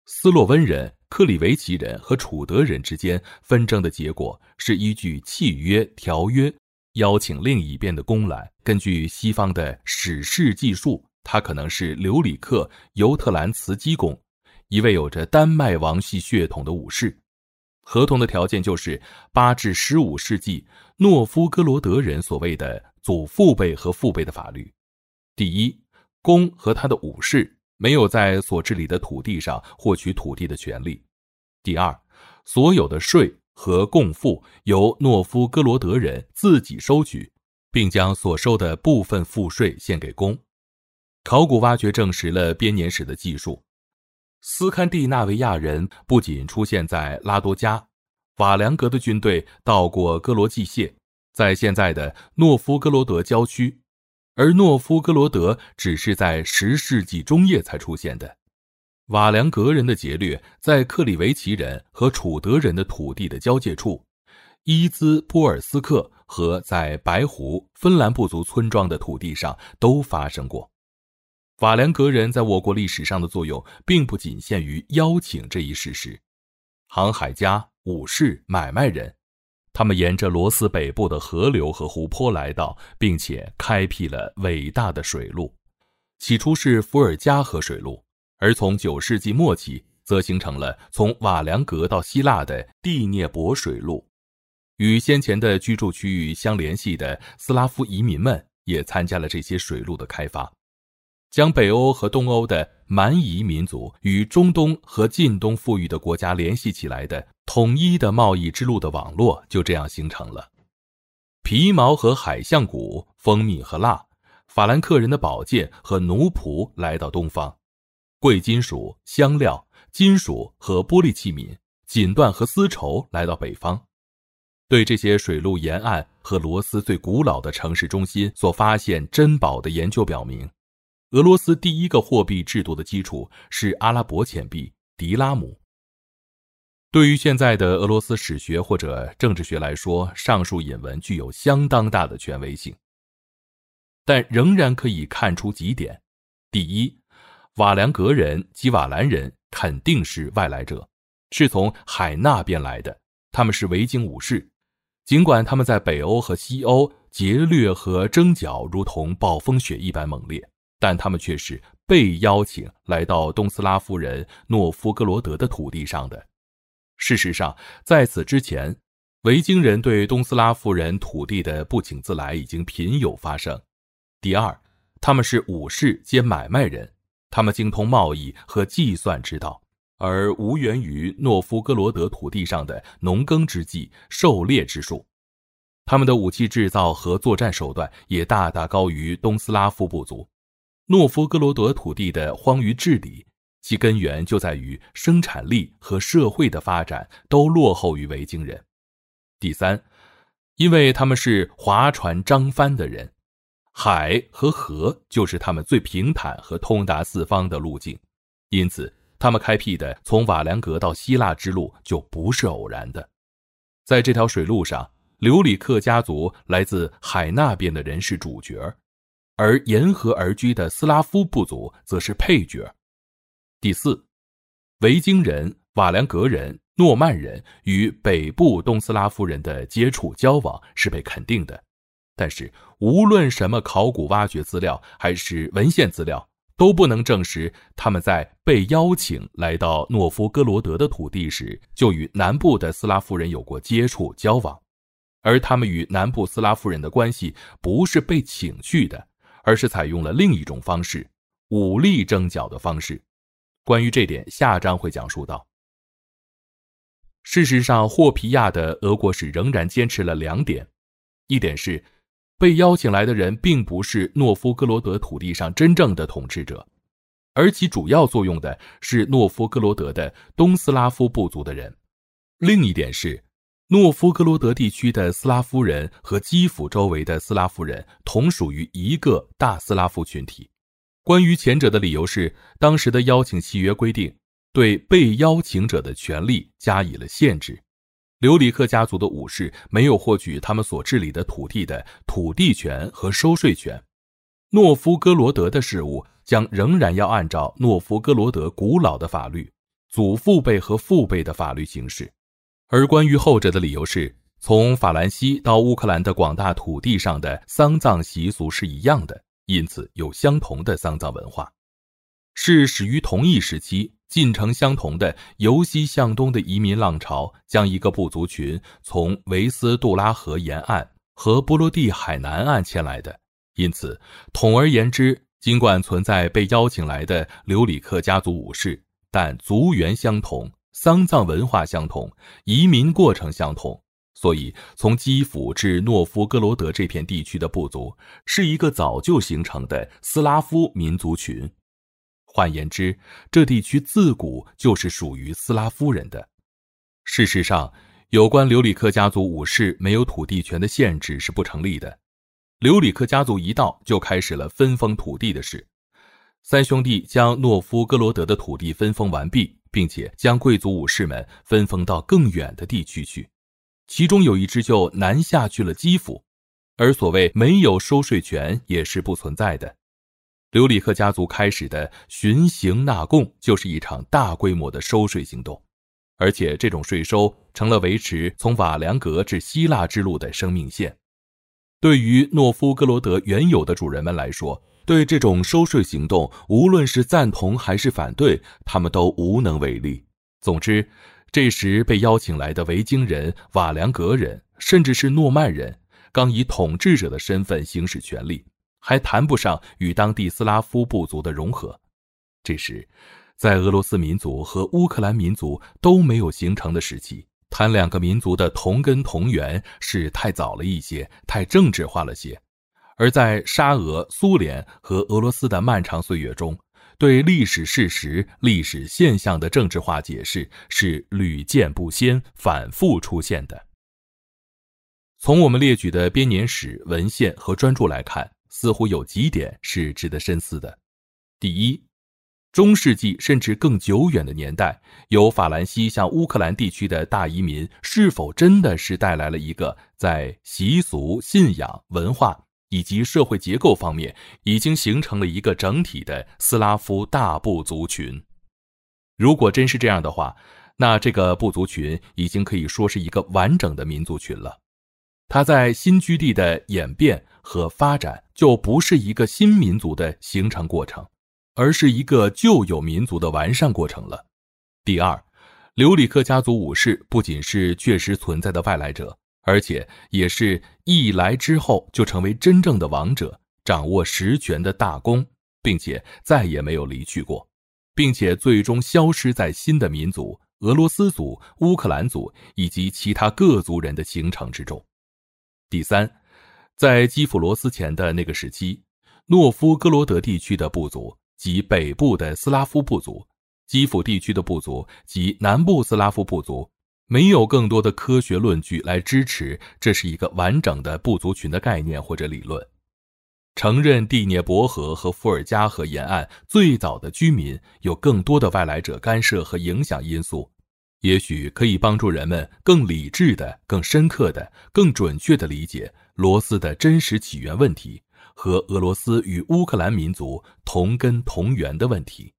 斯洛文人、克里维奇人和楚德人之间纷争的结果是依据契约、条约邀请另一边的公来。根据西方的史事记述，他可能是留里克·尤特兰茨基公，一位有着丹麦王系血统的武士。合同的条件就是8至15世纪诺夫哥罗德人所谓的祖父辈和父辈的法律。第一，公和他的武士没有在所治理的土地上获取土地的权利。第二，所有的税和贡赋由诺夫哥罗德人自己收取，并将所收的部分赋税献给公。考古挖掘证实了编年史的记述。斯堪的纳维亚人不仅出现在拉多加，瓦良格的军队到过哥罗季谢，在现在的诺夫哥罗德郊区，而诺夫哥罗德只是在10世纪中叶才出现的。瓦良格人的劫掠在克里维奇人和楚德人的土地的交界处，伊兹波尔斯克和在白湖芬兰部族村庄的土地上都发生过。瓦良格人在我国历史上的作用并不仅限于邀请这一事实。航海家、武士、买卖人，他们沿着罗斯北部的河流和湖泊来到，并且开辟了伟大的水路。起初是伏尔加河水路，而从9世纪末期则形成了从瓦良格到希腊的第聂伯水路。与先前的居住区域相联系的斯拉夫移民们也参加了这些水路的开发，将北欧和东欧的蛮夷民族与中东和近东富裕的国家联系起来的统一的贸易之路的网络就这样形成了。皮毛和海象谷、蜂蜜和蜡，法兰克人的宝剑和奴仆来到东方，贵金属、香料、金属和玻璃器皿、锦缎和丝绸来到北方。对这些水路沿岸和罗斯最古老的城市中心所发现珍宝的研究表明，俄罗斯第一个货币制度的基础是阿拉伯钱币迪拉姆。对于现在的俄罗斯史学或者政治学来说，上述引文具有相当大的权威性，但仍然可以看出几点。第一，瓦良格人及瓦兰人肯定是外来者，是从海那边来的，他们是维京武士，尽管他们在北欧和西欧劫掠和征剿如同暴风雪一般猛烈，但他们却是被邀请来到东斯拉夫人诺夫哥罗德的土地上的。事实上，在此之前，维京人对东斯拉夫人土地的不请自来已经频有发生。第二，他们是武士兼买卖人，他们精通贸易和计算之道，而无源于诺夫哥罗德土地上的农耕之技、狩猎之术。他们的武器制造和作战手段也大大高于东斯拉夫部族。诺夫哥罗德土地的荒芜治理，其根源就在于生产力和社会的发展都落后于维京人。第三，因为他们是划船张帆的人，海和河就是他们最平坦和通达四方的路径，因此他们开辟的从瓦良格到希腊之路就不是偶然的。在这条水路上，留里克家族来自海那边的人是主角，而沿河而居的斯拉夫部族则是配角。第四，维京人、瓦良格人、诺曼人与北部东斯拉夫人的接触交往是被肯定的，但是无论什么考古挖掘资料还是文献资料，都不能证实他们在被邀请来到诺夫哥罗德的土地时就与南部的斯拉夫人有过接触交往，而他们与南部斯拉夫人的关系不是被请去的，而是采用了另一种方式，武力征剿的方式。关于这点，下章会讲述到。事实上，霍皮亚的俄国史仍然坚持了2点，一点是被邀请来的人并不是诺夫哥罗德土地上真正的统治者，而其主要作用的是诺夫哥罗德的东斯拉夫部族的人。另一点是诺夫哥罗德地区的斯拉夫人和基辅周围的斯拉夫人同属于一个大斯拉夫群体。关于前者的理由是，当时的邀请契约规定对被邀请者的权利加以了限制。留里克家族的武士没有获取他们所治理的土地的土地权和收税权。诺夫哥罗德的事务将仍然要按照诺夫哥罗德古老的法律， 祖父辈和父辈的法律形式。而关于后者的理由是，从法兰西到乌克兰的广大土地上的丧葬习俗是一样的，因此有相同的丧葬文化。是始于同一时期，进程相同的由西向东的移民浪潮，将一个部族群从维斯杜拉河沿岸和波罗的海南岸迁来的。因此，统而言之，尽管存在被邀请来的留里克家族武士，但族源相同，丧葬文化相同，移民过程相同。所以，从基辅至诺夫哥罗德这片地区的部族，是一个早就形成的斯拉夫民族群。换言之，这地区自古就是属于斯拉夫人的。事实上，有关留里克家族武士没有土地权的限制是不成立的。留里克家族一到，就开始了分封土地的事。三兄弟将诺夫哥罗德的土地分封完毕，并且将贵族武士们分封到更远的地区去，其中有一支就南下去了基辅，而所谓没有收税权也是不存在的。留里克家族开始的巡行纳贡就是一场大规模的收税行动，而且这种税收成了维持从瓦良格至希腊之路的生命线。对于诺夫哥罗德原有的主人们来说，对这种收税行动无论是赞同还是反对，他们都无能为力。总之，这时被邀请来的维京人、瓦良格人，甚至是诺曼人，刚以统治者的身份行使权力，还谈不上与当地斯拉夫部族的融合。这时，在俄罗斯民族和乌克兰民族都没有形成的时期，谈两个民族的同根同源是太早了一些，太政治化了些。而在沙俄、苏联和俄罗斯的漫长岁月中，对历史事实、历史现象的政治化解释是屡见不鲜、反复出现的。从我们列举的编年史、文献和专著来看，似乎有几点是值得深思的。第一，中世纪甚至更久远的年代，由法兰西向乌克兰地区的大移民是否真的是带来了一个在习俗、信仰、文化以及社会结构方面已经形成了一个整体的斯拉夫大部族群？如果真是这样的话，那这个部族群已经可以说是一个完整的民族群了。它在新居地的演变和发展就不是一个新民族的形成过程，而是一个旧有民族的完善过程了。第二，留里克家族武士不仅是确实存在的外来者，而且也是一来之后就成为真正的王者，掌握实权的大公，并且再也没有离去过，并且最终消失在新的民族俄罗斯族、乌克兰族以及其他各族人的形成之中。第三，在基辅罗斯前的那个时期，诺夫哥罗德地区的部族及北部的斯拉夫部族，基辅地区的部族及南部斯拉夫部族，没有更多的科学论据来支持这是一个完整的部族群的概念或者理论。承认第聂伯河和伏尔加河沿岸最早的居民有更多的外来者干涉和影响因素，也许可以帮助人们更理智的、更深刻的、更准确地理解罗斯的真实起源问题和俄罗斯与乌克兰民族同根同源的问题。